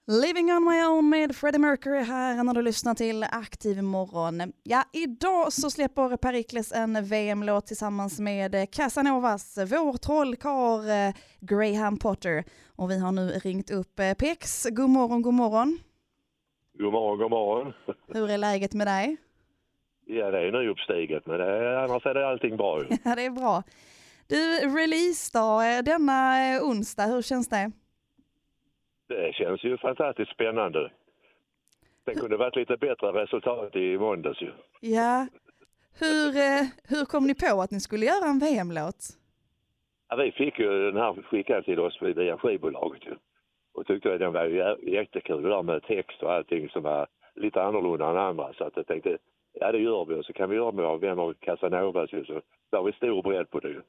Living on my own med Freddie Mercury här när du lyssnar till Aktiv morgon. Ja, idag så släpper Perikles en VM-låt tillsammans med Casanovas, vår trollkarl Graham Potter. Och vi har nu ringt upp Pex. God morgon, god morgon. God morgon, god morgon. Hur är läget med dig? Ja, det är nyuppstiget, men annars är det allting bra. Ja, det är bra. Du, releasedag denna onsdag, hur känns det? Det känns ju fantastiskt spännande. Det kunde varit lite bättre resultat i måndags ju. Ja, hur kom ni på att ni skulle göra en VM-låt? Ja, vi fick ju den här skickad till oss via skivbolaget ju. Och tyckte att den var jättekul där med text och allting som var lite annorlunda än andra. Så att jag tänkte, ja det gör vi och så kan vi göra med av vänner Casanovas ju. Så där har vi stor bredd på det ju.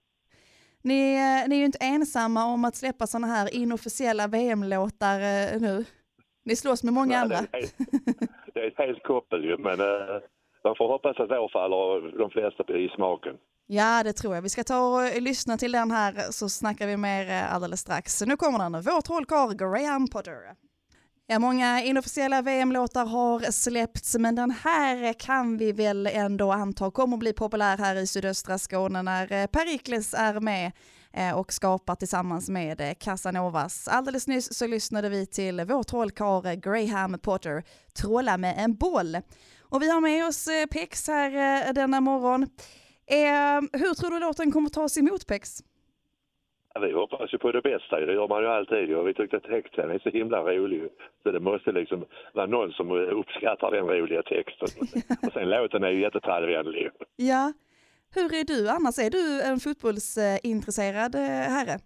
Ni är ju inte ensamma om att släppa såna här inofficiella VM-låtar nu. Ni slåss med många andra. Det är ett helt koppel ju, men man får hoppas att vår faller de flesta i smaken. Ja, det tror jag. Vi ska ta och lyssna till den här så snackar vi mer alldeles strax. Så nu kommer den, vår trollkarl Graham Potter. Ja, många inofficiella VM-låtar har släppts, men den här kan vi väl ändå anta kommer bli populär här i sydöstra Skåne när Perikles är med och skapar tillsammans med Casanovas. Alldeles nyss så lyssnade vi till vår trollkarl Graham Potter, Trolla med en boll. Och vi har med oss Pex här denna morgon. Hur tror du låten kommer tas emot, Pex? Ja, vi hoppas ju på det bästa, det gör man ju alltid. Och vi tyckte att texten är så himla rolig. Så det måste liksom vara någon som uppskattar den roliga texten. Och sen låten är ju jättetrallvänlig. Ja. Hur är du annars? Är du en fotbollsintresserad herre?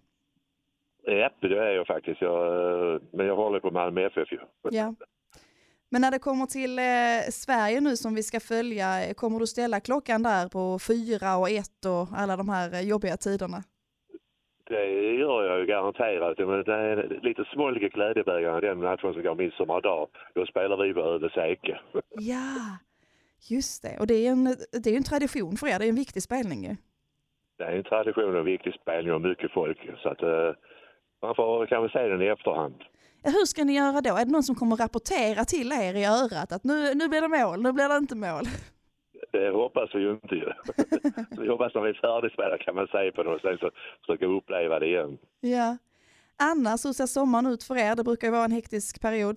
Ja, det är jag faktiskt. Men jag håller på Malmö FF ju. Ja. Men när det kommer till Sverige nu som vi ska följa, kommer du ställa klockan där på 4 och 1 och alla de här jobbiga tiderna? Det gör jag ju garanterat. Men det är lite smolk i glädjebägaren den matchen som går midsommardag. Då spelar vi på Övesäke. Ja, just det. Och det är en tradition för er. Det är en viktig spelning ju. Det är en tradition och en viktig spelning och mycket folk. Så att man får kanske se den i efterhand. Ja, hur ska ni göra då? Är det någon som kommer rapportera till er i örat att nu blir det mål, nu blir det inte mål? Det hoppas vi ju inte ju. Vi hoppas när vi är färdigspelade kan man säga på något sätt så försöka uppleva det igen. Ja. Annars, hur ser sommaren ut för er? Det brukar ju vara en hektisk period.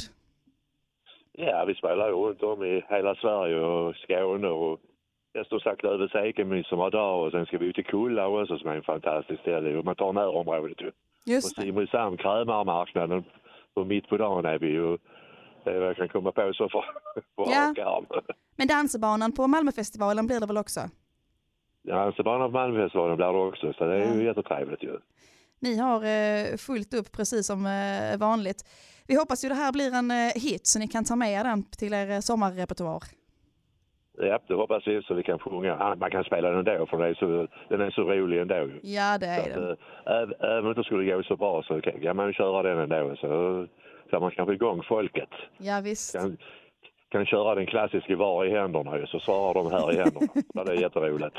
Ja, vi spelar ju runt om i hela Sverige och Skåne och jag står sagt Övesäke midsommardag och sen ska vi ut till Kulla också som är en fantastisk ställe. Och man tar närområdet ju. Just det. Och Simrishamn, Krämarmarknaden och mitt på dagen är vi ju. Det är vad jag kan komma på så för rak arm. Men dansebanan på Malmöfestivalen blir det väl också? Dansebanan på Malmöfestivalen blir det också, så det är ju jättetrevligt ju. Ni har fullt upp precis som vanligt. Vi hoppas ju det här blir en hit så ni kan ta med den till er sommarrepertoar. Ja, det hoppas vi så vi kan sjunga. Man kan spela den ändå för den är så rolig ändå. Ja, det är den. Även om det skulle gå så bra så kan man köra den ändå så man kan få igång folket. Ja, visst. Kan köra den klassiska var i händerna så svarar de här i händerna. Det är jätteroligt.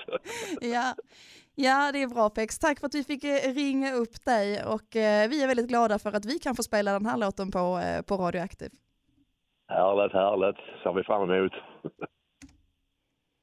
Ja, det är bra Pex. Tack för att vi fick ringa upp dig och vi är väldigt glada för att vi kan få spela den här låten på Radioaktiv. Härligt. Ser vi fram emot.